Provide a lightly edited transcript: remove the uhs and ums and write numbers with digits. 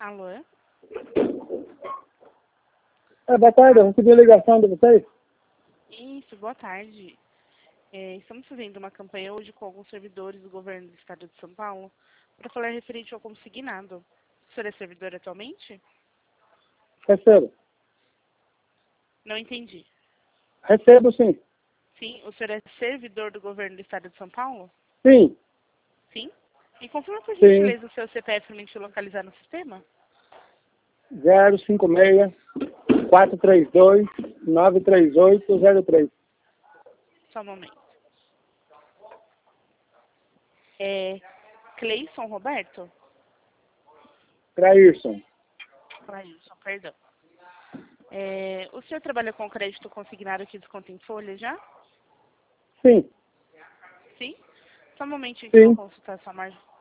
Alô? Boa tarde, eu recebi a ligação de vocês. Isso, boa tarde. Estamos fazendo uma campanha hoje com alguns servidores do governo do estado de São Paulo para falar referente ao consignado. O senhor é servidor atualmente? Recebo. Não entendi. Recebo, sim. Sim, o senhor é servidor do governo do estado de São Paulo? Sim. Sim? E confirma por Sim. gentileza o seu CPF para a gente localizar no sistema? 056 432 93803. Só um momento. É Cleison Roberto? Craírson. Clailson, perdão. O senhor trabalha com crédito consignado que desconta em folha já? Sim. Sim? Só um momentinho que eu Sim. vou consultar sua margem.